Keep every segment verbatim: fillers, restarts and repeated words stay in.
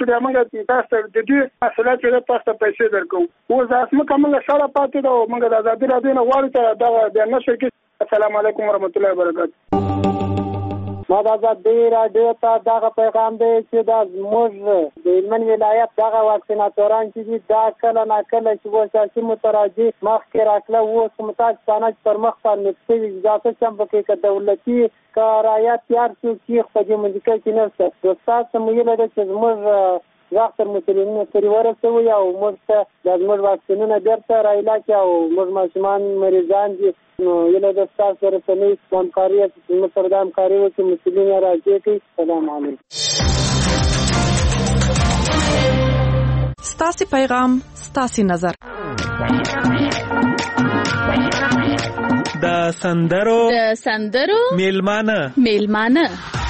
شو موږ تاسو د دې مسله چې تاسو پیسې درکو او ځاسمه کومه شاله پاتې دا موږ د آزادي راډیو نه غواړو ته دا د نشر کې السلام علیکم ورحمت الله وبرکاته. ما د آزادي راډیو ته دغه پیغام دی چې دا موږ د هلمند ولایت دغه واکسیناتوران چې دي دا کله نه کله چې وساسي متراجع مخکې راکړه اوس متاسفانه پر مخ باندې څه اجازه هم پکې که دولتي که رعایت تیار شي چې په دې منځ کې نشته دوستان مو یې لري چې موږ ډاکټر مسلمانانو سره ورسوي او موږ ته د موږ واکسینونه بیرته راعلاج او موږ ماشومان مریضان دي نو یله د تاسو سره په نوې همکاري چې موږ سره د همکاري وکړو مسلمانان راځي کوي. سلام علیکم. ستاسو پیغام ستاسو نظر د سندرو د سندرو میلمانه میلمانه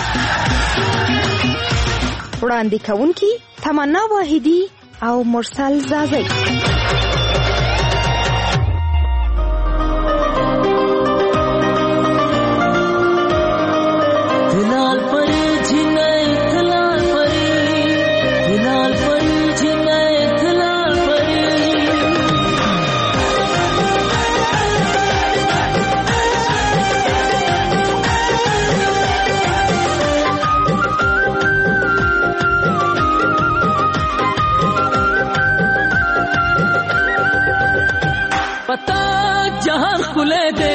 وړاندې کوونکی تمنا واحدی او مرسل زازی. هلال پری جنای هلال پری هلال پری جنای هلال پری पता जहां खुले दे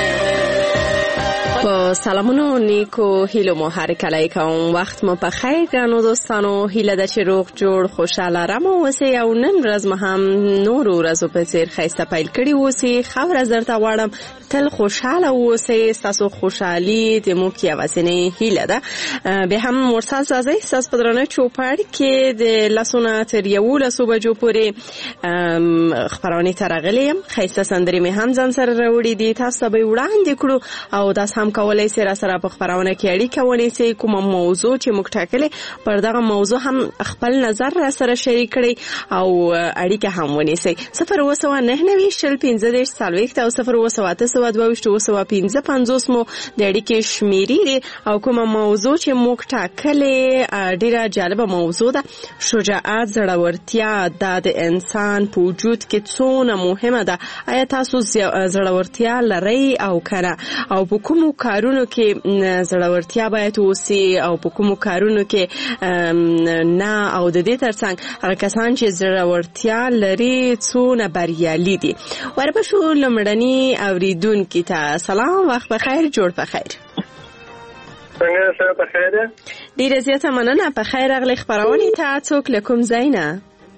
په سلامونو نیکو هیلو مو هر کله کوم وخت مو په خیر ګرانو دوستانو هیله د چې روغ جوړ خوشاله رم اوسئ او نن ورځ مو هم نور ورځو په څیر ښایسته پیل کړي اوسئ ښه ورځ درته غواړم تل خوشاله اوسئ ستاسو خوشحالي د مو کې یوازینۍ هیله ده. به هم مرسل زازی ستاسو په درنه چوپړ کې د لسونه تر یولسو بجو پورې خپرونې ته راغلې یم. ښایسته سندرې مې هم ځان سره راوړي دي تاسو ته به یې وړاندې کړو او داس هم کولای سي را سره په خبرونه کې اړیکه ونیسي کومه موضوع چې موږ ټاکلې پر دغه موضوع هم خپل نظر را سره شریک کړي او اړیکه هم ونیسي. صفر اووه سوه نهه نوي شل پنځه دېرش څلوېښت او صفر اووه سوه اته سوه دوه ویشت اووه سوه پنځه پنځوس مو د اړیکې شمیرې دي او کومه موضوع چې موږ ټاکلې ډیره جالبه موضوع ده. شجاعت زړورتیا دا د انسان په وجود کې څونه مهمه ده. آیا تاسو زړورتیا لرئ او کنه او په کومو کارونو کې زړورتیا باید وسی او په کومو کارونو کې نه او د دې ترڅنګ هغه کسان چې زړورتیا لري څونه بریالي دي. ورپسې لمړني اوریدونکو ته سلام وخت بخیر جوړ بخیر. څنګه څه په خیر ده؟ ډیره زیاته مننه په خیر اغلی خبرونه ته څوک لکم زینا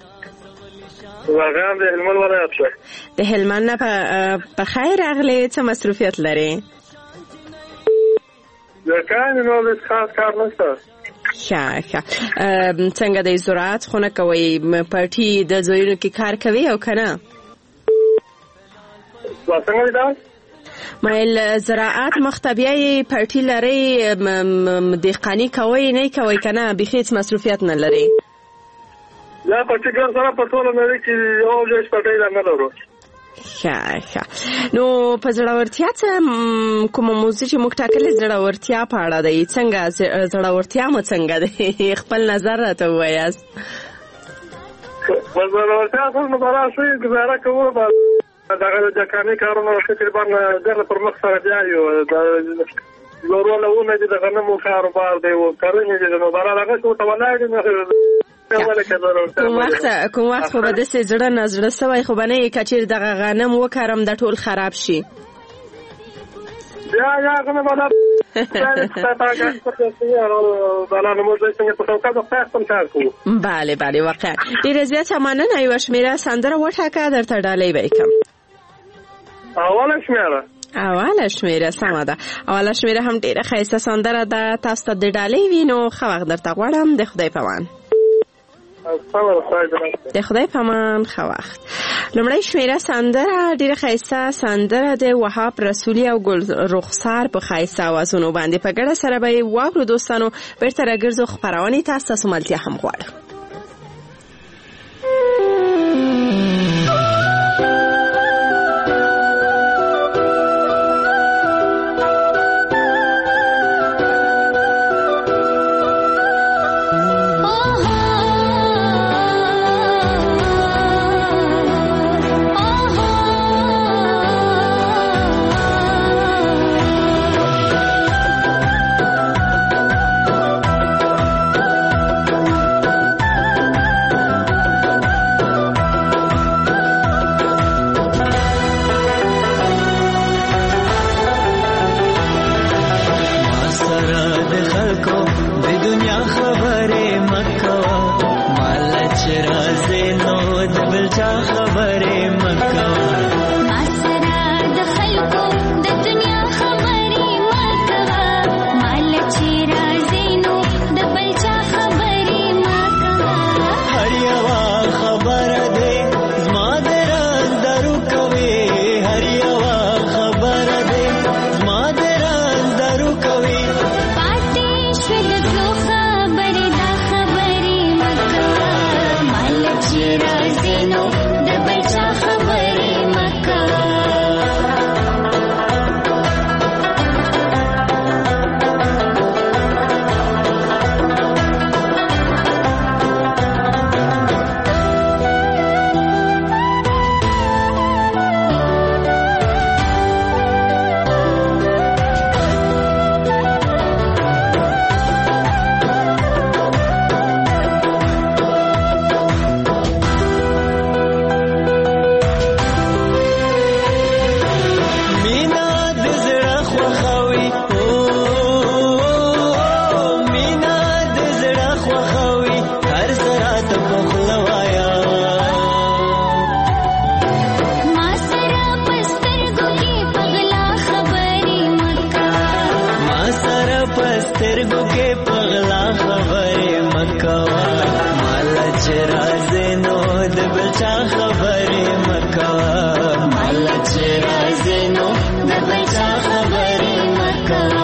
واغام د هلمند ولایت څخه د هلمند نه په خیر اغلی څه مصروفیت لري؟ ځکه نو د خاص کار نشته. ښه ښه څنګه د زراعت خونه کوي پارټي د زویونو کې کار کوي او کنه؟ څنګه دا مایل زراعت مختبیه پارټي لري دهقانی کوي نه کوي کنه بخیت مصروفیت نه لري؟ یا پارټي ګر سره په ټول نه کې یو ځای پټای نه لرو. ښه ښه نو په زړورتیا څه کومه موضوع چې موږ ټاکلې زړورتیا په اړه دی څنګه زړورتیا مو څنګه دی خپل نظر راته ووایاست. په زړورتیا سره نو برا شوي ګزاره کوو دغه د کاري کارونو تقریبا در پر مخ سره بیایو د لورولونه دي د غنمو کاروبار دی او کرنې دي نو برا هغه څه ته ولاړ دي کوم وخت کوم وخت خو به داسې زړه نه زړه سوی خو به نه یې که چېرې دغه غنم وکرم دا ټول خراب شي. یا یا غنم به بله بله واقعا ډېره زیاته مننه. یوه شمېره سندره وټاکه درته ډالۍ به یې کړم. اوله شمېره اوله شمېره سمه ده. اوله شمېره هم ډېره ښایسته سندره ده تاسو ته د ډالۍ وي نو ښه وخت درته غواړم. د خدای په امان. د خدای په امان ښه وخت. لومړی شمېره سندره ډېره ښایسته سندره د وهاب رسولي او ګل رخسار په ښایسته اوازونو باندې په ګډه سره به یې واورو دوستانو. بیرته راګرځو خپرونې ته ستاسو ملتیا هم غواړم. oh چا خبرې مکه ما سره د خلکو د دنیا خبرې مکه مال چې راځي نو د بل چا خبرې مکه هر یوه خبره دې زما د راز درو کوي هر یوه خبره دې زما د راز درو کوي پاتې شوې د تلو خبرې دا خبرې مکه مال چې راځي نو د بل چا خبرې مکه مینا د زړه خوښوي او مینا د زړه خوښوي هر سره ته په خوله وایه ما سره په سترګو کې پغلا خبرې مکه ما سره په سترګو کې پغلا خبرې مه کوه ماله چې راځې نو د بل چا خبرې مه کوه ماله چې راځې نو د بل چا خبرې مه کوه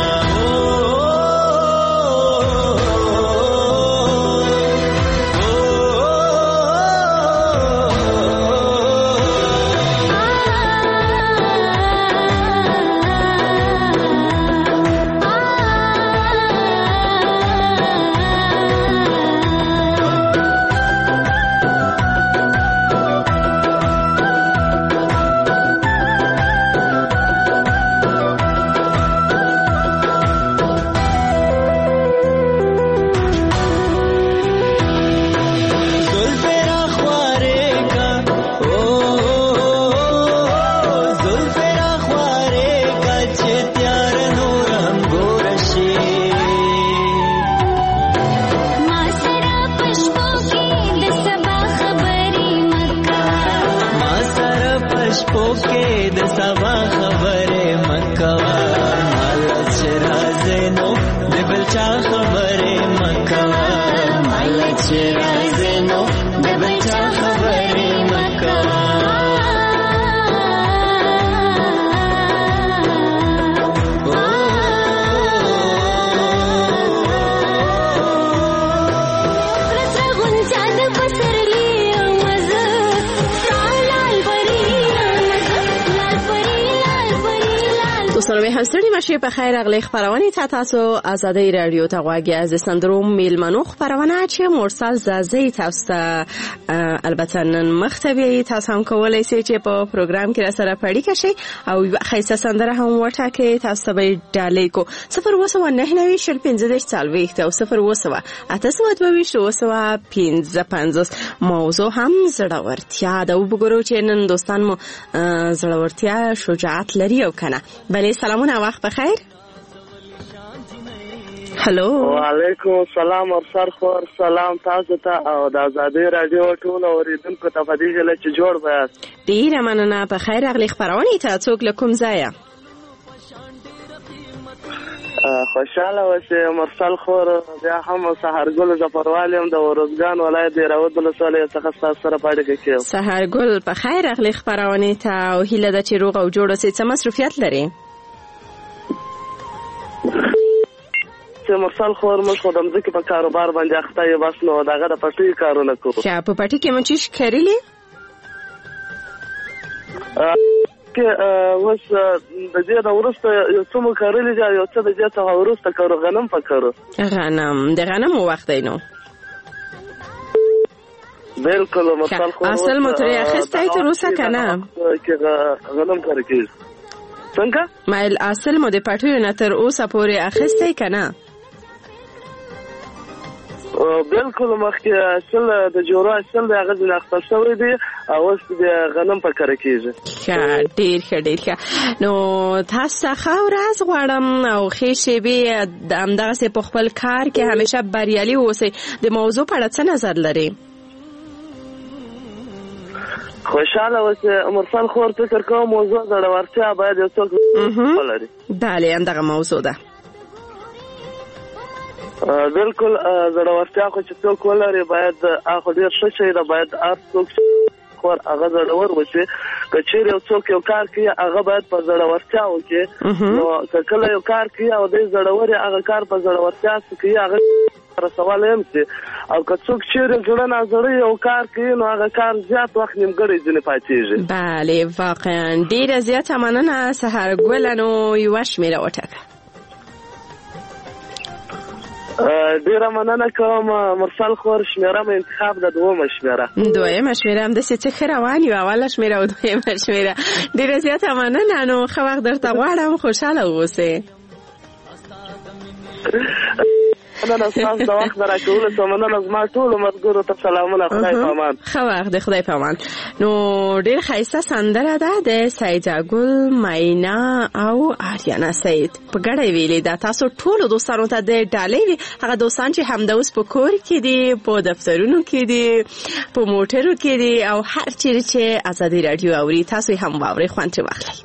زلفې راخوارې کا او زلفې راخوارې کا چې تیار نور هم ګوره شي ما سره په شپو کې د سبا خبرې مکه ما سره په شپو کې د سبا خبرې مه کوه ماله چې راځې نو د بل چا خبرې مه کوه ماله چې راځې نو د بل چا خبرې مه کوه رسره غونچه د پسرلي او مزه ستا لال پري مزه لال پري لال پري لال دوستانو به همسری مشه په خیر اغلی خبرونه تا تاسو آزادی رادیو ته غواګي از سندروم میلمنو خبرونه چې مرسل زازي تاسو ته البته نن مختبي تاسو هم کولای شئ چې په پروګرام کې را سره پړی کشي او خیسه سندره هم ورته کې تاسو به ډالې کو صفر وسو نه نوي شل پنځه د چالوي او صفر وسو اتاسو دوی شو وسو پنځه پنځه موضوع هم زړورتیا دا وګورو چې نن دوستان مو زړورتیا شجاعت لري او کنه بله سلامونه وخت بخیر هلو وعلیکم السلام ورسر خور سلام تاسو ته او د آزادی رادیو ټول اوریدونکو ته په دې ځل چې جوړ بیاست ډیره مننه په خیر اغلی خبرونه ته څوک لکم ځای خوشاله اوسئ مرسل خور بیا هم سحرګل ظفروالي هم د ورزګان ولایت د راوت ولسوالۍ څخه ستاسو سره پاتې کېږم سحرګل په خیر اغلی خبرونه ته او هیله ده چې روغ او جوړ اوسئ څه مصروفیت لري چې مرسل خور موږ خو د مځکې په کاروبار باندې اخته یو بس نو دغه د پټي کارونه کوو ښه په پټي کې مو چی کړلی کې اوس د دې د ورسته یو څه مو کارلی دی یو څه د دې څخه ورسته کارو غنم پکارو غنم د غنم وخت دی نو بالکل مرسل خور اصل مو ترې اخیستی تر اوسه که نه کې غنم کار کېږي څنګه ما اصل مو د پټیو نه تر اوسه پورې اخیستی که نه بالکل مخکې اصل د جوړو اصل د هغه ځینې اخیستل شوی دی او اوس د غنم په کاره کېږي ښه ډېر ښه ډېر ښه نو تاسو څخه ښه ورځ غواړم او ښې شېبې همدغسې په خپل کار کې همیشه بریالي واوسئ د موضوع په اړه څه نظر لرئ خوشاله اوسه. مرسل خور فکر کوم موضوع زړورتیا باید یو څوک ولري. بله همدغه موضوع ده. بالکل زړورتیا خو چې څوک ولري باید هغه ډېر ښه شی ده. باید هر څوک خور هغه زړور وشي. که چیرې یو څوک یو کار کوي هغه باید په زړورتیا وکړي. نو که کله یو کار کوي او دی زړور هغه کار په زړورتیا کوي هغه رسول هم شي. او که څوک چیرې زړه نازړه یو کار کوي نو هغه کار زیات وخت نیمګړی ځینې پاتېږي. بله واقعا ډېره زیاته مننه سحرګله. نو یوه شمېره وټاکه. ډیره مننه کوم مرسل خور. شمېره مې انتخاب ده دویمه شمېره. دویمه شمېره همداسې څه ښه روان یو. اوله شمېره او دویمه شمېره. ډېره زیاته مننه. نو ښه وخت درته غواړم. خوشحاله اوسئ. مننه ستاسو د وخت د راکولو څخه مننه. زما ټولو ملګرو ته سلامونه. خدای په امان. ښه وخت د خدای په امان. نو ډېر ښایسته سندره ده د سیداګل، مینا او آریانا سید په ګډه ویلې ده. تاسو ټولو دوستانو ته د ډالۍ وي هغه دوستان چې همدا اوس په کور کې دي، په دفترونو کې دي، په موټرو کې دي او هر چیرې چې ازادي راډیو اوري تاسو هم واورئ، خوند ترې واخلئ.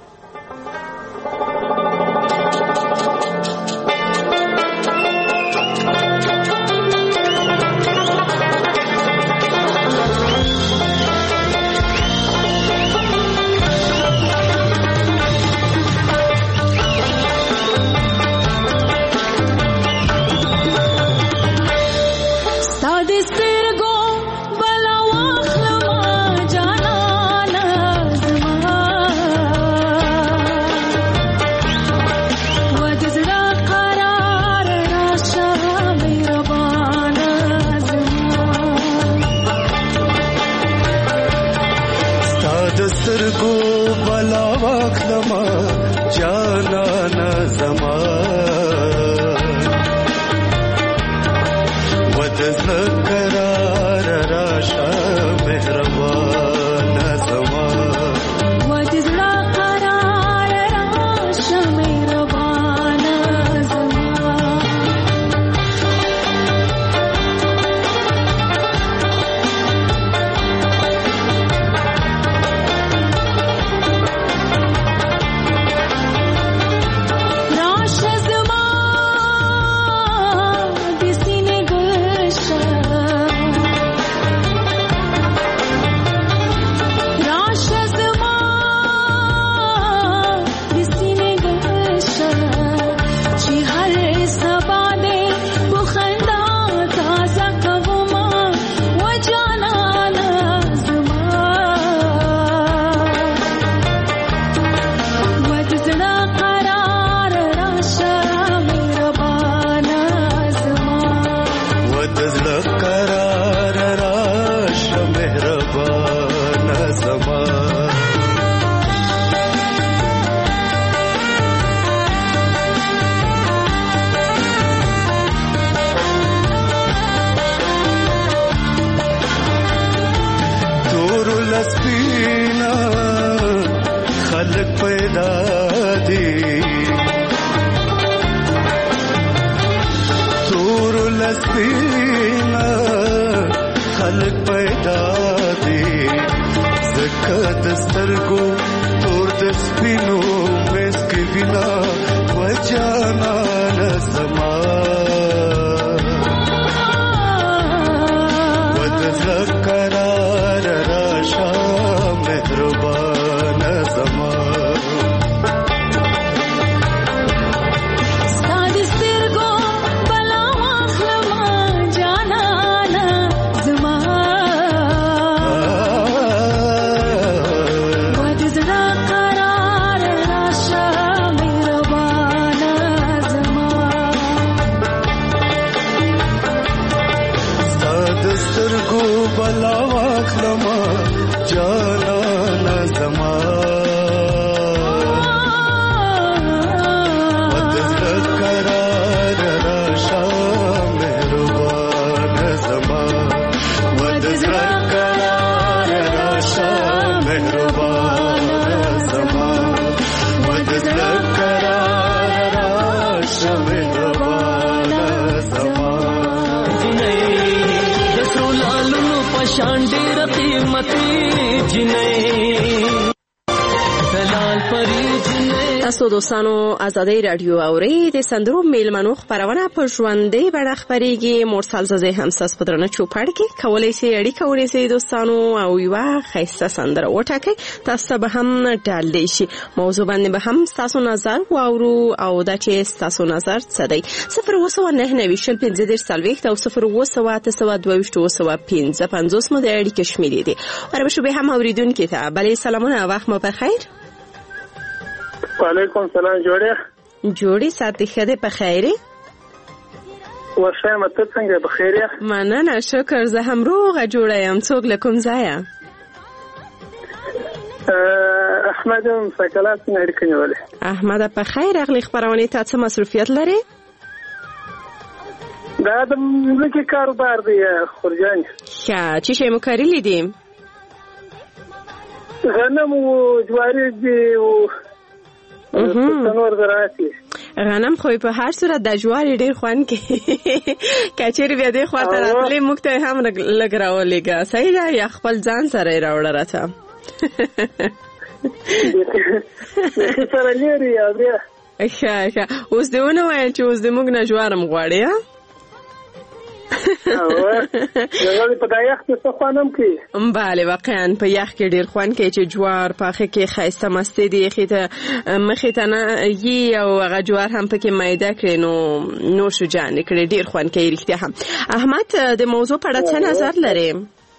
پشان ډېر قیمتي جنې دلال پری جنې. تاسو دوستانو ازادي رادیو اوري د سندرو میلمنو خبرونه په ژوندۍ بڼه خبريږي. مرسل زازي هم تاسو په درنه چوپړ کې کولای شئ اړیکه ونیسئ دوستانو او یو خیسته سندره وټاکئ. تاسو به هم ډالۍ شي. موضوع باندې به هم تاسو نظر واورو او دا چې تاسو نظر څه دی. صفر اوسه نه نه ویشل پنځه دېرش څلوېښت او صفر اوسه اته سوه دوه ویشت اوسه پنځه پنځوس مو د اړیکې شمیرې دي. ورته شو به هم اوریدونکو ته بلې سلامونه وخت مو په خیر. وعلیکم سلام جوړه جوړی ساتي خده په خیره ورشه مته څنګه په خیره مننه شکر زه هم روغه جوړه یم. څوک لکم ځای احمد مسکلات نه اړیکه احمد په خیر اغلی خبرونه ته څه مصروفیت لري؟ دا د ملکی کاروبار دی خورجان. ښه چې شی مو کړی دي؟ غنم او جواری دی او نور زراعتي. غنم خو په هر صورت د جواری ډیر خوان کې کچېری بیا د خواته راتلې موږ ته هم لګراولېګا صحیح ده یا خپل ځان سره راوړل راته سره لري یا بیا ښه ښه اوس دې ونه وایي چې اوس دې موږ نه جوارم غواړي ها او یو په دایخ څه خوانم کې bale واقعا په یخ کې ډیر خوان کې چې جوار پاخه کې خایسته مسته دی خېته مخې ته نه یي او هغه جوار هم پکې مایده کړي نو نو شو جان کړي ډیر خوان کې رښتیا هم. احمد د موضوع په اړه څه نظر لري؟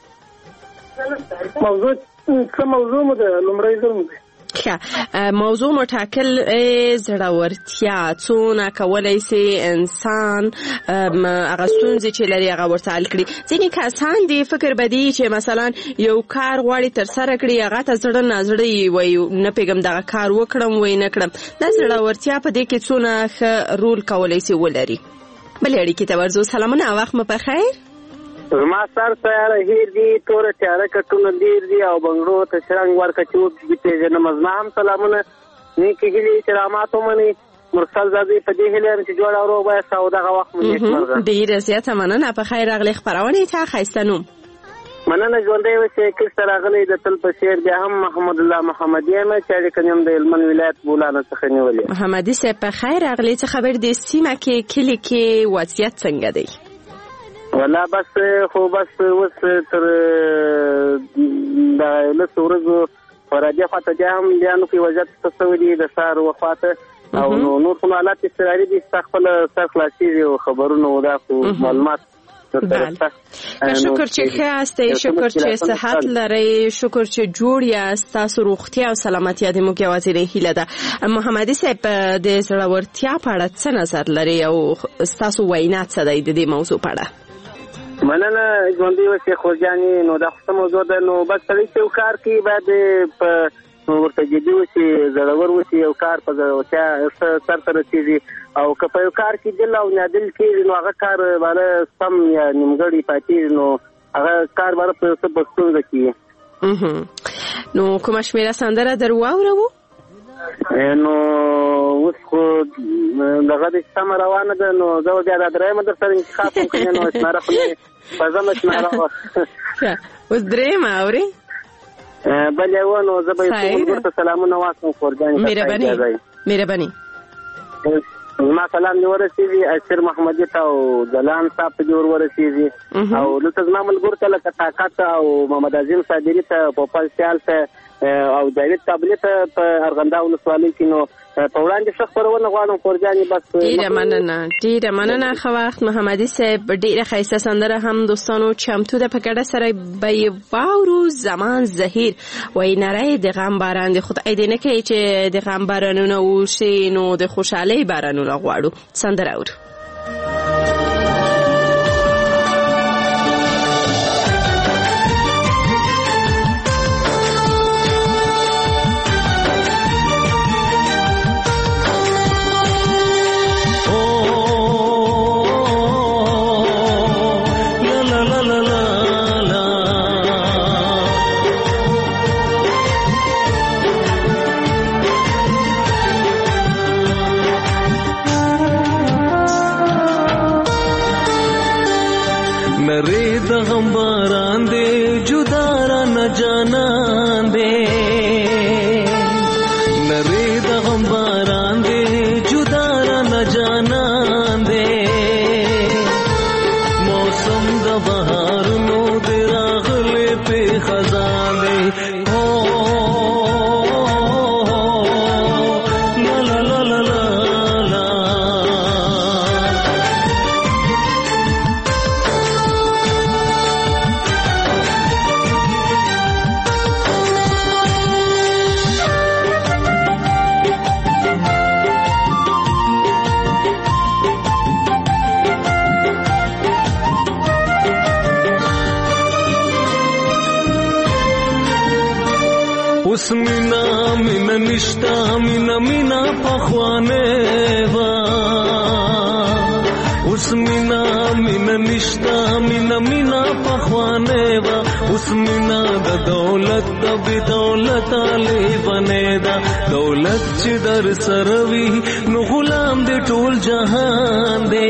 موضوع څه موضوع مو ده لمړی زرم ده موضوع مټاکل زړورتیا څونه کولای شي انسان هغه ستونزې چې لري هغه ورته حل کړي. ځینې کسان دي فکر بدی چې مثلا یو کار غواړي تر سره کړي هغه ته زړه نه زړه وي نه پیغام دغه کار وکړم وای نه کړم. دا زړورتیا په دې کې څونه ښه رول کولای شي ولري. بلې اړیکې ته ورځو. سلامونه وخت مو په خیر. ما سر سره هیر دی تور تیاره کټونه دیر دی او بنگړو ته شرنګ ورکه چوب دي پیژنه مزما هم سلامونه نیکی هیلې کرامات ومني. مرسل زادي په دې هیله چې جوړ اورو به ساو دغه وخت مونږ مرګ ډیر زیاته مننه. په خیر راغلی خبرونه ته خیسته نوم مننه ژوندې وسه کې سره غلې د تل په شعر بیا هم محمد الله محمدي ما چې کنیم د هلمند ولایت بولانه څخه نیولې. محمدي سه په خیر راغلی څه خبر دي سیمه کې کلی کې وضعیت څنګه دی؟ ولا بس خو بس وس تر د له سورزو ورځه فاته هم بیانو کې وضعیت تسویدي د سار وفات او نور کوم حالات استراري دي خپل سر خلاصي او خبرونه ودا خو معلومات. شکر چې ښه یاستئ، شکر چې صحت لرئ، شکر چې جوړ یاست. تاسو روغتیا او سلامتیا د موږ یوازینۍ هیله ده. محمدي صاحب د زړورتیا په اړه څه نظر لري او تاسو وینا څه دی د دې موضوع په اړه؟ مننه ژوندۍ وسه خورجاني. نو دا خو موضوع ده نو بس سړی چې کار کوي باید په ورته جدي وسي زړور وسي یو کار په زړورتیا سر ته رسیږي او که په یو کار کې دل او نادل کې نو هغه کار باندې سم یا نیمګړی پاتې نو هغه کار باندې په څه بستون کې نو کوم شمیره سندره درو اورو نو اوس خو دغه د سم روانه ده نو زه بیا د درېم در سره انتخاب کوم نو اسماره خپل په ځم اسماره اوس درېم اوري بل یو نو زه به ورته سلامونه وایم خورجان. مهرباني مهرباني ما سلام دی ورسېږي اشر محمدي ته او دلان صاحب ته جوړ ورسېږي او دلته زما ملګرو ته لکه طاقت او محمد عظیم صابري ته پوپل سیال ته او جاوید کابلی ته په ارغنده ولسوالۍ کې نو په وړاندې ښه خبرونه غواړم خورجاني. بس ډېره مننه ډېره مننه. ښه وخت. محمدي صاحب ډېره ښایسته سندره هم دوستانو چمتو ده په ګډه سره به یې واورو. زمان زهیر وایي نری د غم باران د خدای دې نه کوي چې د غم بارانونه وشي نو د خوشحالۍ بارانونه غواړو. سندره اورو. نری د غم باران دے جدا را نہ جانان دے نرے دا غم باران دے جدا را نہ جانان دے موسم دا بہار نو دے راغلے پہ خزان دے اس مینا مینا نشتا مینا مینا پخوانے وا اس مینا مینا نشتا مینا مینا پخوانے وا اس مینا دا دولت دا بی دولت آلی بنے دا دولت چی در سروی نو غلام دے ټول جہان دے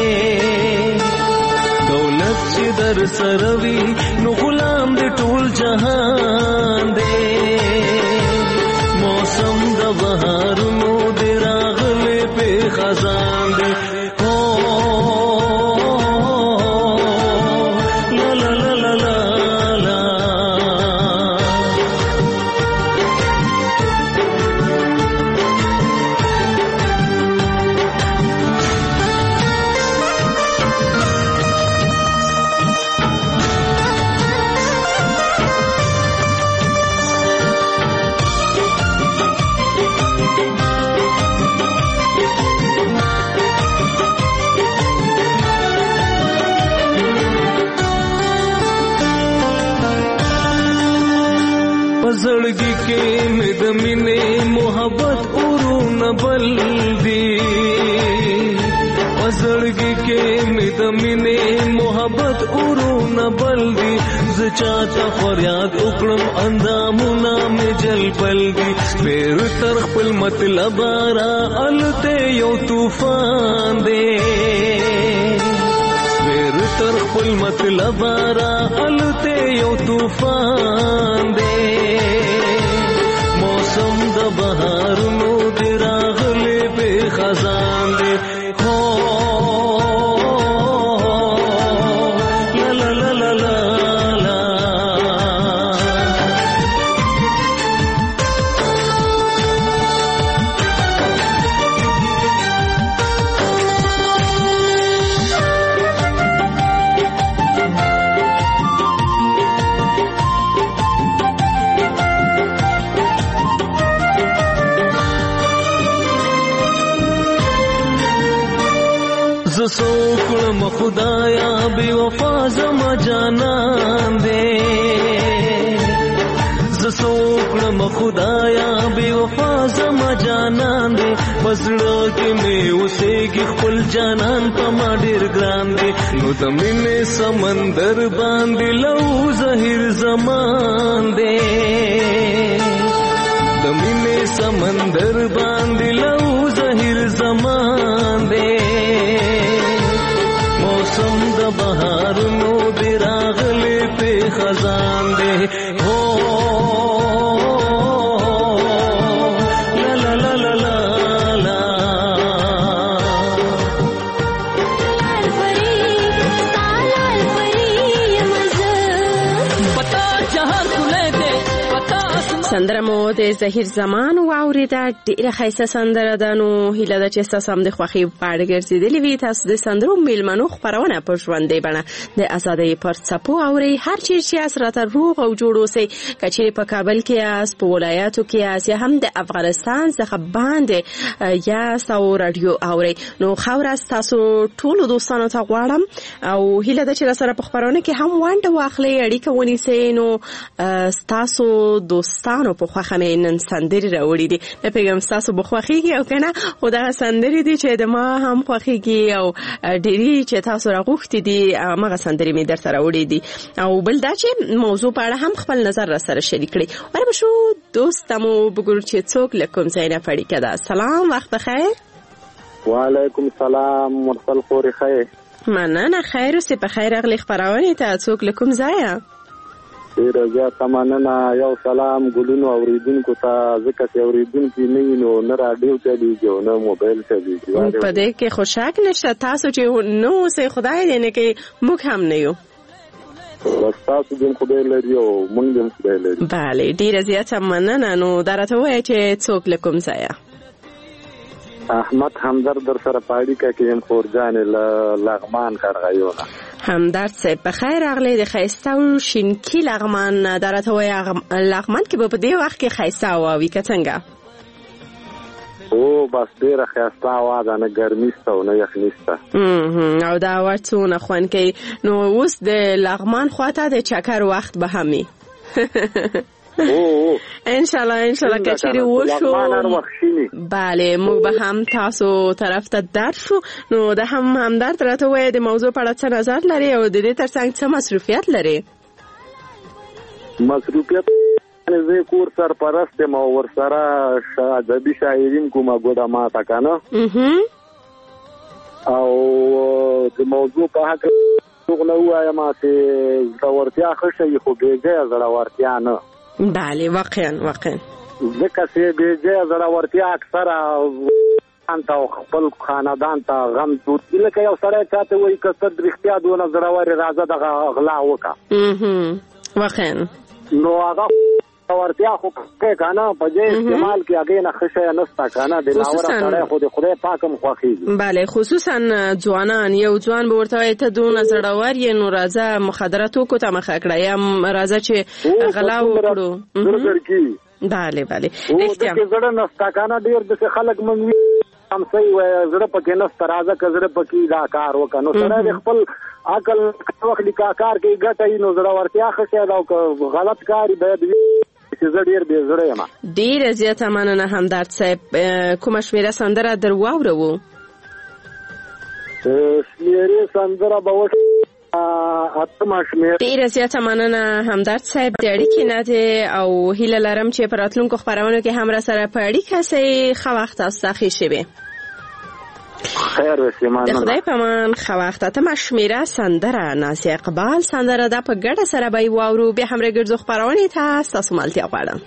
دولت چی در سروی نو غلام دے ټول جہان دے موسم دا بہار نو دے راغلے پہ خزان دے لا لا لا لا لا لا زړګي کې مې د مینې محبت اورونه بل دي زړګي کې مې د مینې محبت اورونه بل دي زه چاته فریاد وکړم اندامونه مې جل بل دي پیر تر خپل مطلب را الته یو طوفان دی پیر تر خپل مطلب را الته یو طوفان دی موسم د بهار نو دی راغلی په خزان دی هو لا لا لا لا لا لا سوکړم خدایا بے وفا زما جانان دے سوکړم خدایا بے وفا زما جانان دے پسړه کې مې اوسېږي خپل جانان په ما ډېر ګران دے نو د مینې سمندر باندې لو زهیر زمان دے د مینې سمندر باندې لو زهیر زمان دے موسم د بهار نو دی راغلی په خزان دی هو لا لا لا لا لا لا سندره مو د زهیر زمان واوریده ډیره ښایسته سندره ده نو هیله ده چې ستاسو هم د خوښۍ په اړه ګرځېدلې وي تاسو د سندرو میلمنو خپرونه په ژوندۍ بڼه د ازادۍ پر څپو اورئ هر چیرې چې یاست راته روغ او جوړ اوسئ که چیرې په کابل کې یاست په ولایاتو کې یاست یا هم د افغانستان څخه باندې یاست او راډیو اورئ نو خاوره ستاسو ټولو دوستانو ته غواړم او هیله ده چې راسره په خپرونه کې هم ونډه واخلئ اړیکه ونیسئ نو ستاسو دوستانو په خوښه مې نن سندرې راوړي دي نه پوهېږم ستاسو به خوښېږي او که نه خو دغه سندرې دي چې د ما هم خوښېږي او ډېرې چې تاسو راغوښتي دي همغه سندرې مې درته راوړي دي او بل دا چې موضوع په اړه هم خپل نظر راسره شریک کړئ وربه شو دوست مو بګورو چې څوک له کوم ځای نه اړیکه ده سلام وخت بخیر وعلیکم السلام مرسل خوري خیر مننه. خیر اوسې. په خیر راغلی خپرونې ته. څوک له کوم ځایه؟ ډېره زیاته مننه. یو سلام ګلونو اورېدونکو ته، ځکه چې اورېدونکي نه وي نو نه راډیو چلېږي او نه موبایل چلېږي. په دې کې خو شک نشته. تاسو چې نه اوسئ خدای دې نه کوي، موږ هم نه یو. بس تاسو دې خدای لري او موږ دې خدای لري. بله ډېره زیاته مننه. نو دا راته ووایه چې څوک له کوم ځایه؟ احمد همدرد در سره په اړیکه کې یم، خورجانې له لغمان قرغیونه. همدرد صاحب په خیر راغلی. د ښایسته او شینکي لغمان، دا راته وایه لغمان کې به په دې وخت کې ښایسته هوا وي که څنګه؟ او بس ډېره ښایسته هوا ده، نه ګرمي شته او نه یخني شته. او دا هوا څونه خوند کوي. نو اوس د لغمان خواته د چکر وخت به هم وي. انشالله انشالله که چیرې وشو بله موږ به هم تاسو طرف ته درشو. نو د هم همدرد راته وایه د موضوع په اړه څه نظر لري او د دې ترڅنګ څه مصروفیت لري؟ مصروفیت زه کور سرپرست یم او ورسره ادبي شاعرین کومه ګوډه ماته که نه، او د موضوع په حق څوک نه ووایم چې زړورتیا ښه شی خو بېځایه زړورتیا نه. بله واقعا واقعا ځکه چې بېځایه زړورتیا اکثره انت او خپل خاندان ته غم دوت لکه یو سړی چاته وایي که ته رښتیا دونه زړور راځه دغه غلا وکړه، واقعا نو هغه زړورتیا خو کوې که نه په دې استعمال کې هغې نه ښه شی نشته که نه. د ناوړه سړی خو د خدای پاک هم خوښېږي. بله خصوصا ځوانان. یو ځوان به ورته وایي ته دونه زړور یې نو راځه مخدره توکو ته مخه کړه یا راځه چې غلا وکړو. بله بله احتیام زړه نسته که نه. ډېر داسې خلک موږ وي همسۍ وایي زړه پکې نسته، راځه که زړه پکې دا کار وکړه. نو سړی د خپل عقل وخت لیکه کار کوي ګټه وي نو زړورتیا ښه شی ده، او که غلط کار یې باید چې زه ډېر بې زړه یم. ډېره زیاته مننه همدرد صاحب. کومه شمېره سندره در واورو؟ شمېرې سندره به وش اتمه شمېره. ډېره زیاته مننه همدرد صاحب د اړیکې نه دی او هیله لرم چې په راتلونکو خپرونو کې هم راسره په اړیکه سئ. ښه وخت تاسو ته ښې شوې. خیر وسې مننه. د خدای په امان. ښه وخت. اتمه شمېره سندره نازیه اقبال سندره ده. په ګډه سره به یې واورو. بیا هم راګرځو خپرونې ته. ستاسو ملتیا غواړم.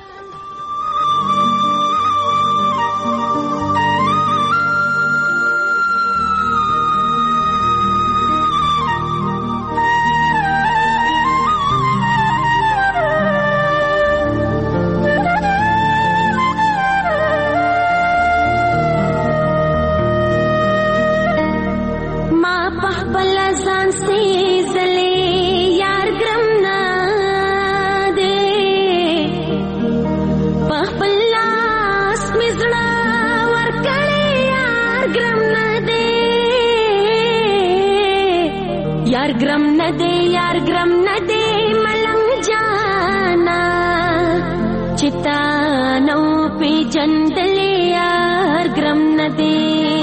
ګرم نه دی یار ګرم نه دی ملنګ جانا چې تا نو پیژندلې یار ګرم نه دی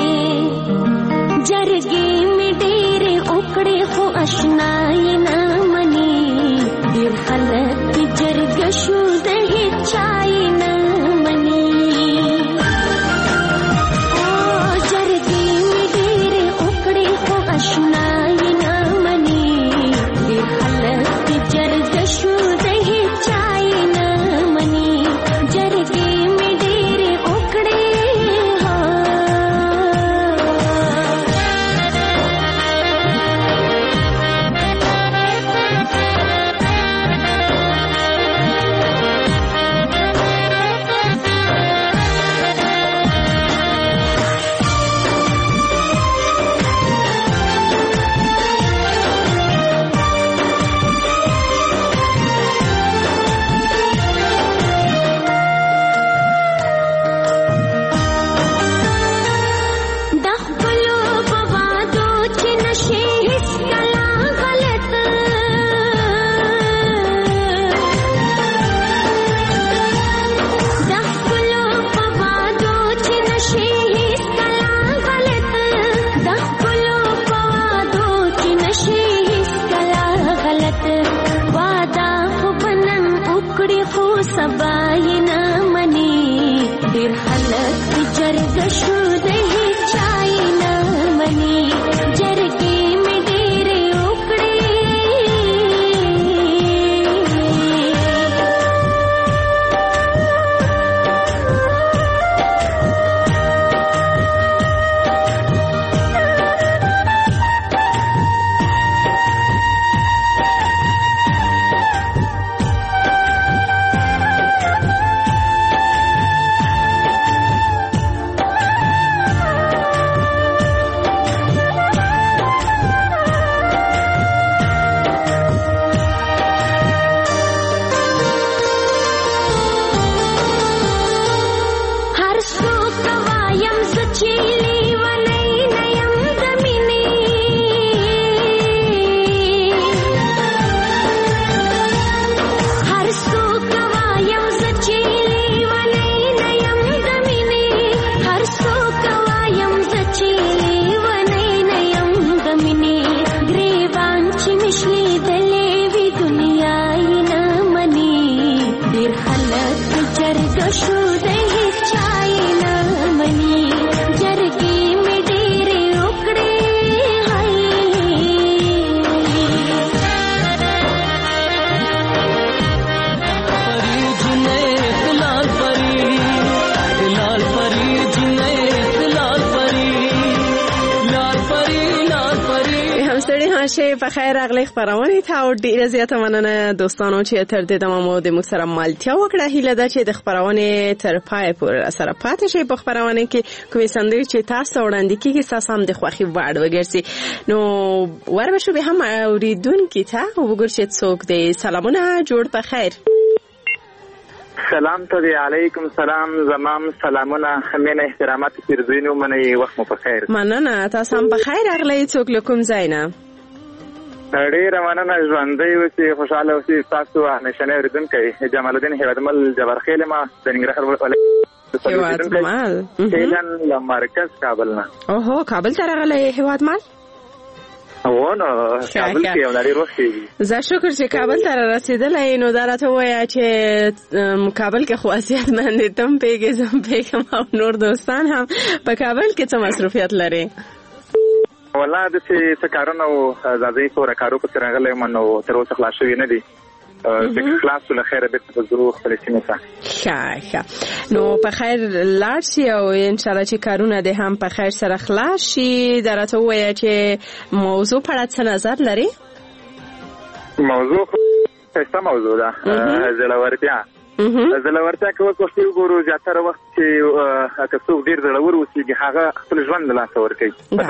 جرګې مې ډېرې وکړې خو اشنايي نه مني ډېر خلک جرګه شو د هیچا یې نه مني او جرګې مې ډېرې وکړې خو اشنايي نه مني ډېر خلک جرګه شو د هیچا یې نه مني جرګې مې ډېرې وکړې جرګه شو د هیچا یې نه مني جرګې تماشې په خیر راغلی خپرونې ته او ډېره زیاته مننه دوستانو چې تر دې دمه مو د موږ سره ملتیا وکړه. هیله ده چې د خپرونې تر پای پورې سره پاتې شئ. په خپرونې کې کومې سندرې چې تاسو وړاندې کېږي ستاسو هم د خوښې وړ وګرځي. نو ور به شو به هم اورېدونکي ته وګورو چې څوک دی. سلامونه، جوړ په خیر. سلام ته دی. علیکم سلام. زمام سلامونه، مینه احترامات پیرزوینو، منی وخت مو په خیر. مننه، تاسو هم په خیر راغلی. څوک له کوم ځای نه؟ ډېره مننه. ژوندی اوسئ، خوشحاله اوسئ. تاسو همیشنی اورېدونکی جمال الدین هیوادمل جبرخیل ما د ننګرهار ولایت هیوادمل هیلن له مرکز کابل نه. اوهو، کابل ته راغلی هیوادمل؟ ونه کابل کې یو لري روخي. زه شکر چې کابل ته رسیدلې. نو دا راته وایي چې کابل کې خاصیت باندې تم پیګې زم پیګم او نور دوستان هم په کابل کې څه مصروفیت لري؟ والله د څه کارونه او ځاځي کور کارو په څیر غلې منو تر اوسه خلاص شوی نه دي. د خلاص له خیره به په ضرور خپل سیمه ته. ښه ښه. نو په خیر لاړ شي او ان شاء الله چې کارونه دې هم په خیر سره خلاص شي. درته وایي چې موضوع په اړه څه نظر لري؟ موضوع څه موضوع ده؟ زړورتیا. زړورتیا کې وکړو ګورو زیاتره وخت چې که څوک ډیر زړور وسیږي هغه خپل ژوند له لاسه ورکوي.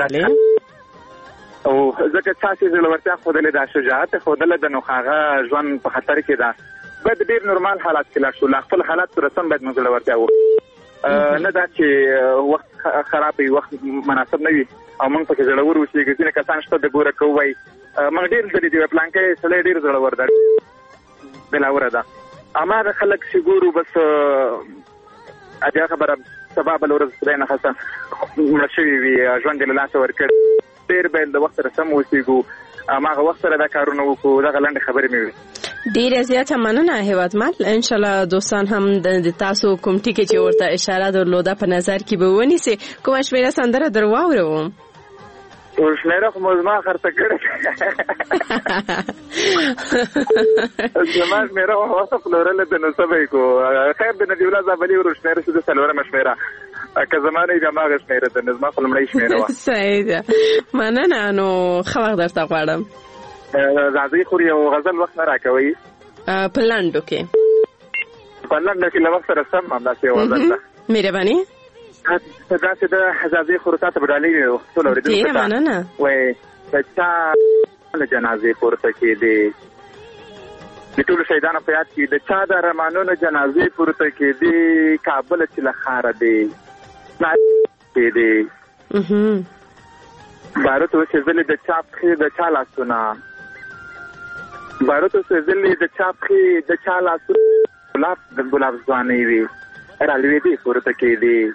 او ځکه چې زړورتیا خودله د شجاعت خودله د نو هغه ژوند په خطر کې ده. باید ډیر نورمال حالات کې لا شو خپل حالات سره سم باید زړورتیا وکړو. نه دا چې وخت خراب وي، وخت مناسب نه وي او موږ پکې زړور وسیږو. ځینې کسان شته د ګوره کوي موږ ډیر د دې پلان کې سړی ډیر زړور ده بلاوره ده. اما د خلک چې ګورو بس اجازه خبره سبب لورز سره نه خاصه مرشي وي ژوند له لاسه ورکړ. ډیر به د وخت سره سم وسیږو. اما هغه وخت سره دا کارونه وکړو. دا غلند خبرې مې وي. ډیره زیاته مننه هیوادمل. ان شاء الله دوستان هم د تاسو کوم ټکی چې ورته اشاره درلوده په نظر کې به ونیسي. کومه شمیره سندره درواورو؟ او شمیره خو مزما خرڅ کړې. زما شمیره واسه فلورل د نسبې کو خیر د نبی الله زابلی ور شمیره د سلوره مشمیره که زمانه جماعه شمیره د نظم فلمړی شمیره وا. صحیح ده. مننه. نو خبر درته غواړم. زادي خوري او غزل وخت نه راکوي. په لاندو کې په لاندو کې له وخت سره سم هم داسې غزل ده. مهرباني. دا چې د زادي خوري تاسو بدالي ټول اورېدل. ډیره مننه. وای بچا له جنازې پورته کې دي. د ټول شهیدانو په یاد کې د چا د رمانونو جنازې پورته کې دي. کابل چې لخاره دي نه دي. اها بارو ته چې د چا په د چا لاسونه بارو ته چې د چا په د چا لاسونه ګلاب د ګلاب ځواني وي را لوي دي پورته کې دي.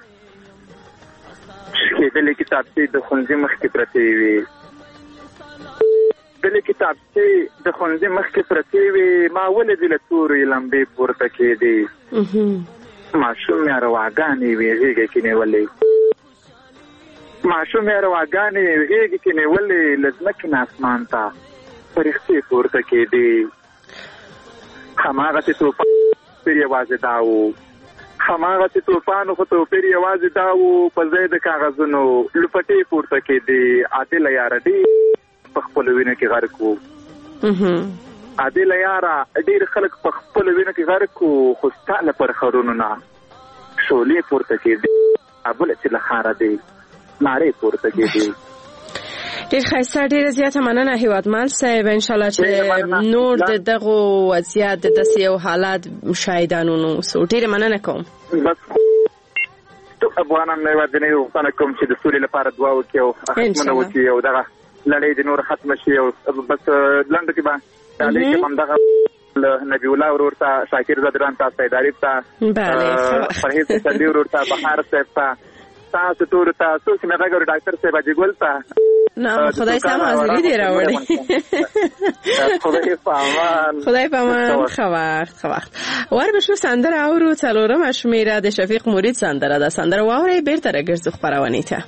چې د کتاب چې د خونځي مخ کې پرتی وي د کتاب چې د خونځي مخ کې پرتی وي ما ولې د تورې لمبې پورته کې دي. ماشوم یې رواګانې ویږي کې نیولې ماشوم یې رواګانې ویږي کې نیولې لزمکې ناسمان ته فرښتې پورته کې دي. هماغه توپ پر یوازې داو هماغه توپانو خو ته پر یوازې داو په ځای د کاغذونو لپټې پورته کې دي. عادل یار دی په خپل وینه کې غرق وو. عادل یارا ډیر خلک په خپل وینه کې غرق وو. خو ستاله پر خرونو نه شولې پورته کې دي. ابل چې لخاره دی ناره پورته کې دي. ډیر ښایسته. ډیره زیاته مننه هیوادمل صاحب. ان شاء الله چې نور د دغه وضعیت د داسې یو حالات شاهدانو نو سو ډیره مننه کوم. بس ټول افغانان نه ودنې وختونه کوم چې د سولې لپاره دعا وکړي او ختمونه وکړي او دغه لړۍ د نور ختم شي. او بس لاندې کې به علي کوم دغه نبی الله ورورته شاکر زدران ته سیداری ته فرهیز سندي ورورته بهار صاحب ته تاسو ټول تاسو چې مګر ډاکټر صاحب اجګل ته نه خدای سم حاضری دی راوړي. خدای پامان خدای پامان. خو وخت خو وخت ور به شو سندره اورو. څلورم شمیره د شفیق مرید سندره ده. سندره واوري بیرته راګرځو خبرونه ته.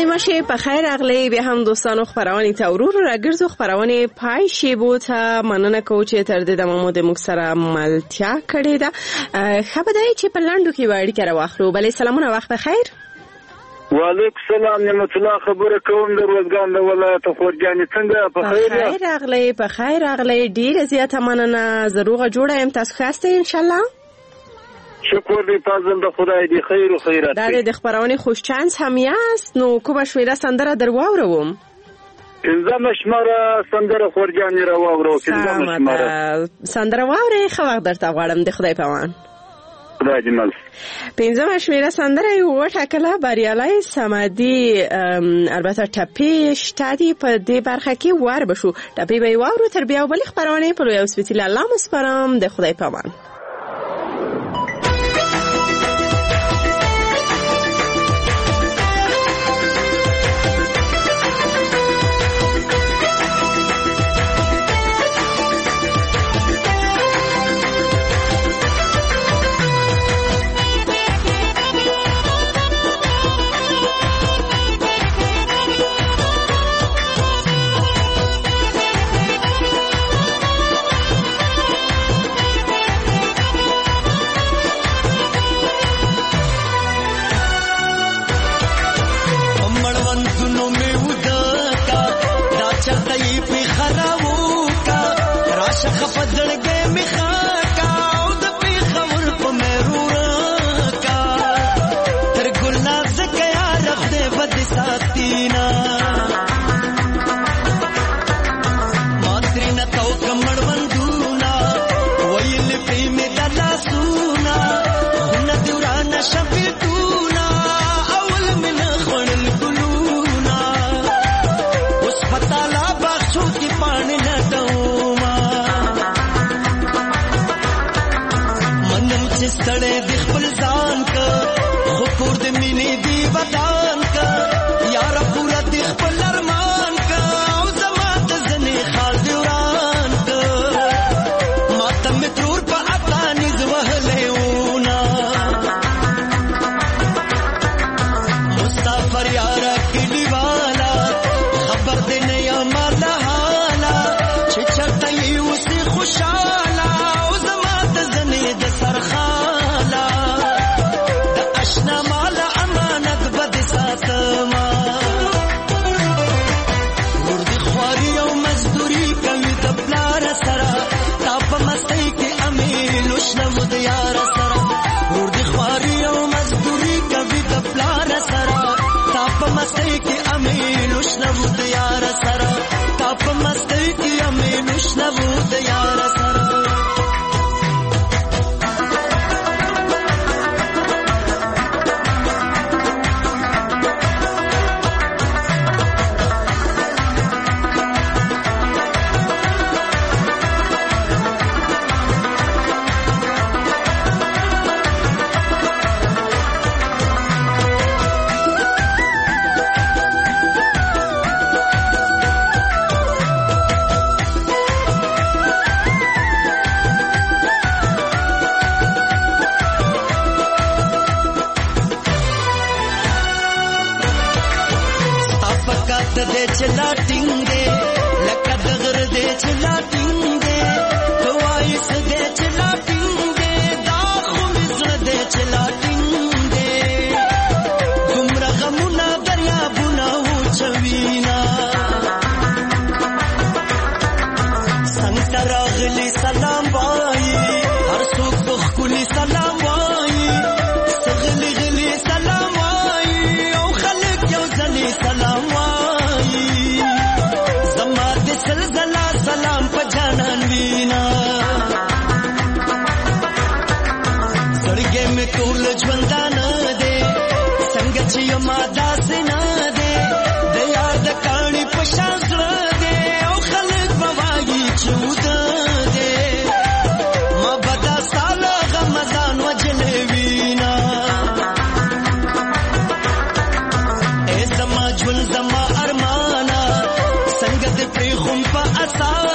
نیمه شب بخیر اغلی به هم دوستان خبرانی تورور را گرز و خبرانی پای شیبو تا مننه کوچه ترده ده محمود مکسر ملتیا کرده ده خبرداری چی پلندو کی واری کرده واخلو بله سلامونه وقت بخیر وعلیکم سلام نعمت الله خبره کوم د روزګان د ولایت خورجانې څنګه په خیر بخیر اغلی بخیر اغلی ډیر زیاته مننه ضروره جوړه ام تاسو خاسته ان شاء الله شکر دی فضل د خدای دی خیر او خیرات دا د خبرونه خوش چانس هم یاست نو کومه شویره سندره در واوروم پنځمه شماره سندره خورجانې را واورو پنځمه شماره سندره واورې خو وخت درته غواړم د خدای پامان خدای دې مل پنځمه شماره سندره یو ټاکله بریالای سمادي البته ټپی شتادي په دې برخه کې وار بشو ټپی به واورو تر بیا بل خبرونه په یو سپیڅلی الله مسپرم د خدای پامان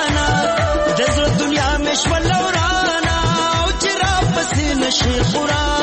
شي قرآن